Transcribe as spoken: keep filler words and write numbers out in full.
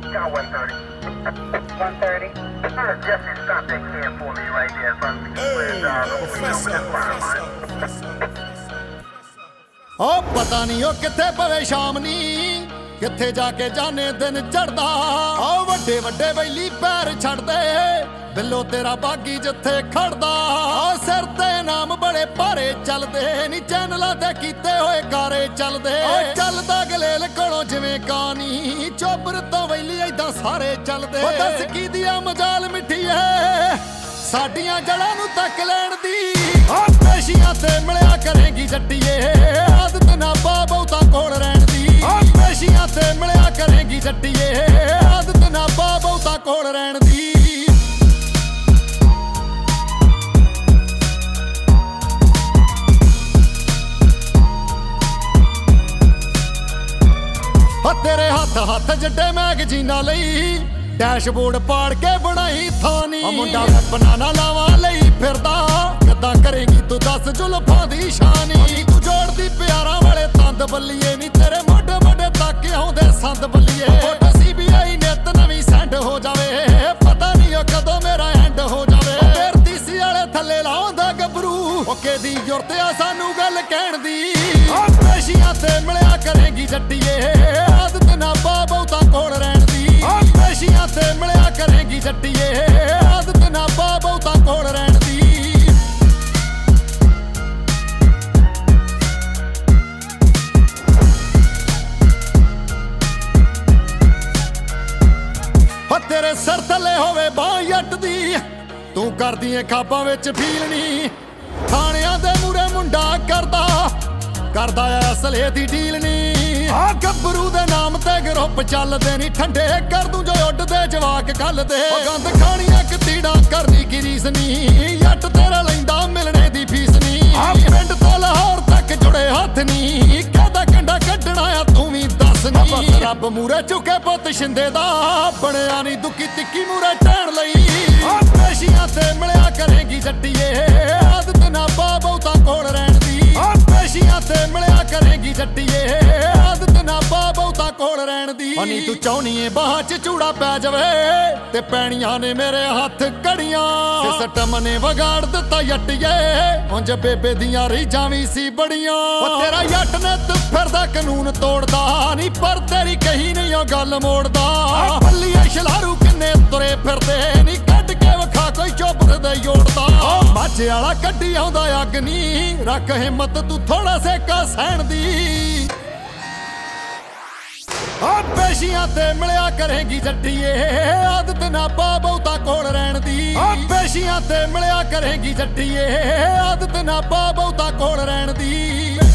Got one thirty. one thirty. Uh, Jesse, stop that kid for me right there in front of me. Hey, professor, professor. ओ पता नहीं ओ किथे पवे शाम नी किथे जाके जाने दिन चढ़दा ओ वड्डे वड्डे बैली पैर छड़ दे बिल्लो तेरा बागी जिथे खड़दा ओ सिर ते नाम बड़े भारे चलदे नी चैनलां ते कीते होए गारे चलदे ओ चलदा गलेल कोलों जिवें कानी चोबर तो बैली ऐदां सारे चलदे ओ दस की दिया मजाल मिठी है साडियां जड़ां नूं तक लैण दी ओ पेशियां ते मिलिया करेंगी जट्टीए आदत ना पा बहुता कोल रहण दी ओ पेशियां ते मिलिया करेंगी जट्टीए आदत ना पा बहुता कोल रहण दी तेरे हथ हथ जड्डे मैगजीना लई डैशबोर्ड पाड़ के बनाई थानी मुंडा बनाना लावा लई फिरदा किदां करेगी तू दस जुल्फां दी शानी तू जोड़दी प्यारा वाले तंद बल्लीए नी तेरे मोढे मोढे तक आउंदे संद बल्लीए सीबीआई नित नवीं सेंड हो जावे पता नहीं ओ कदों मेरा एंड हो जावे फिर तीसी वाले थल्ले लाउंदा गबरू ओ केदी जुरत आ सानू गल कहण दी ओ पेशियां ते मिलिया करेगी जट्टीए आदत ना पा बहुता कोल रहण दी ओ पेशियां ते मिलिया करेगी जट्टीए आदत ना पा बहुता कोल रहण दी हो तेरे सर थले होवे बां जट दी तू करदी ऐ खाबां विच फील नी थाणियां दे मूरे मुंडा करदा करदा ऐ असले दी डील नी आ गब्बरू दे नाम ते ग्रुप चलदे नी ठंडे कर दूं जो उड्डदे जवाक कल दे गंद खाणियां कतीड़ा करनी की रीस नी जट तेरा लैंदा मिलने दी फीस नी पिंड तो लाहौर तक जुड़े हत्थ नी कहदा कंडा कड्डना आ तू भी दस नी रब मूरे चुके पुत शिंदे दा बणिया नी दुखी तिक्की मूरे टैण लई पेशियां ते मिलिया करेगी जट्टीए आदत ना पा बहुता कोल रहण दी पेशियां ते मिलिया करेगी जट्टीए आदत ना पा बहुता कोल रहण दी नी तू चाहनी ए बाह च चूड़ा पै जावे ते पैणियां ने मेरे हत्थ कड़ियां सिस्टम ने वगाड़ दित्ता जट्टीए उंज बेबे दियां रीझां वी सी बड़ियां तेरा जट ने तू फिरदा कानून तोड़दा नी पर तेरी कही नहीं ओ गल मोड़दा बल्लीए छलारू किन्ने तुरे फिरदे नी कड्ड के वखा कोई चोबर दे जोड़दा माझे वाला कड्डी आउंदा अग नी रख हिम्मत तू थोड़ा सेका सहण दी आ पेशियां ते मिलिया करेगी जट्टीए आदत ना पा बहुता कोल रहण दी आ पेशियां ते मिलिया करेगी जट्टीए आदत ना पा बहुता कोल रहण दी।